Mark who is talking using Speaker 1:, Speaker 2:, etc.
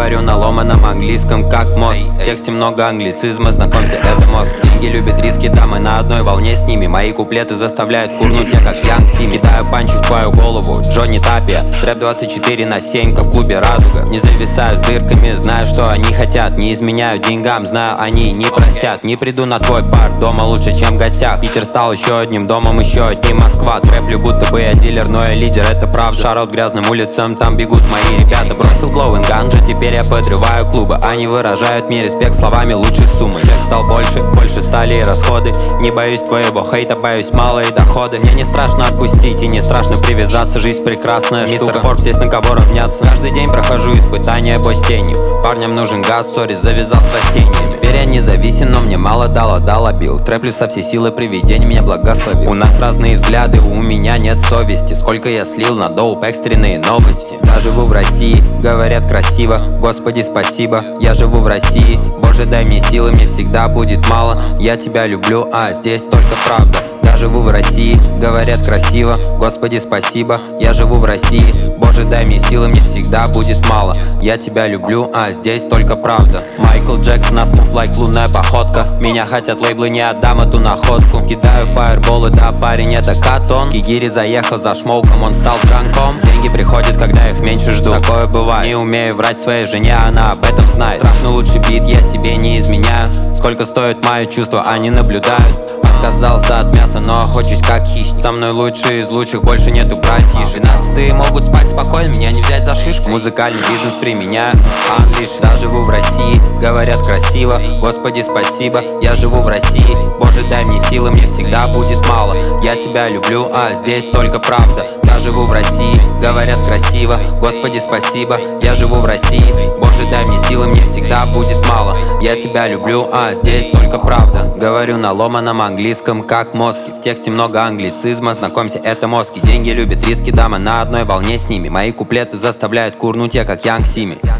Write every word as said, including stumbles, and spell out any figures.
Speaker 1: Говорю на ломаном английском, как мозг. В тексте много англицизма, знакомься, это мозг. Деньги любят риски, да, мы на одной волне с ними. Мои куплеты заставляют курнуть, я как Янг Сими. Кидаю панчи в твою голову, Джонни Тапия. Трэп двадцать четыре на семь, как в клубе Радуга. Не зависаю с дырками, знаю, что они хотят. Не изменяю деньгам, знаю, они не простят. Не приду на твой пар, дома лучше, чем в гостях. Питер стал еще одним домом, еще одним Москва. Трэплю, будто бы я дилер, но я лидер, это правда. Шарот грязным улицам, там бегут мои ребята. Бросил блоуинг ганджа, теперь я подрываю клубы. Они выражают мне респект словами лучшей суммы. Трек стал больше, больше стали и расходы. Не боюсь твоего хейта, боюсь малые доходы. Мне не страшно отпустить и не страшно привязаться. Жизнь прекрасная штука, мистер Форбс, есть на кого равняться. Каждый день прохожу испытания бой с тенью. Парням нужен газ, сори, завязал с растениями. Теперь я независим, но мне мало дало, дала бил. Трэплю со всей силы, привидение меня благословил. У нас разные взгляды, у меня нет совести. Сколько я слил на доуп, экстренные новости. Я живу в России, говорят красиво. Господи, спасибо, я живу в России. Боже, дай мне силы, мне всегда будет мало. Я тебя люблю, а здесь только правда. Я живу в России, говорят красиво. Господи, спасибо, я живу в России. Боже, дай мне силы, мне всегда будет мало. Я тебя люблю, а здесь только правда. Майкл Джексон, на смув лайк лунная походка. Меня хотят лейблы, не отдам эту находку. Кидаю фаерболы, да, парень, это Катон. Кигири заехал за шмоуком, он стал дранком. Деньги приходят, когда их меньше жду. Такое бывает. Не умею врать своей жене, она об этом знает. Трахну лучший бит, я себе не изменяю. Сколько стоит мое чувство, они наблюдают. Отказался от мяса, но охочусь как хищник. Со мной лучший из лучших, больше нету братьев. Двенадцатые могут спать спокойно, меня не взять за шишку. Музыкальный бизнес применяю, англиш. Да, живу в России, говорят красиво. Господи, спасибо, я живу в России. Боже, дай мне силы, мне всегда будет мало. Я тебя люблю, а здесь только правда. Я живу в России, говорят красиво. Господи, спасибо, я живу в России. Боже, дай мне силы, мне всегда будет мало. Я тебя люблю, а здесь только правда. Говорю на ломаном английском, как мозги. В тексте много англицизма, знакомься, это мозги. Деньги любят риски, да, мы на одной волне с ними. Мои куплеты заставляют курнуть, я как Янг Сими.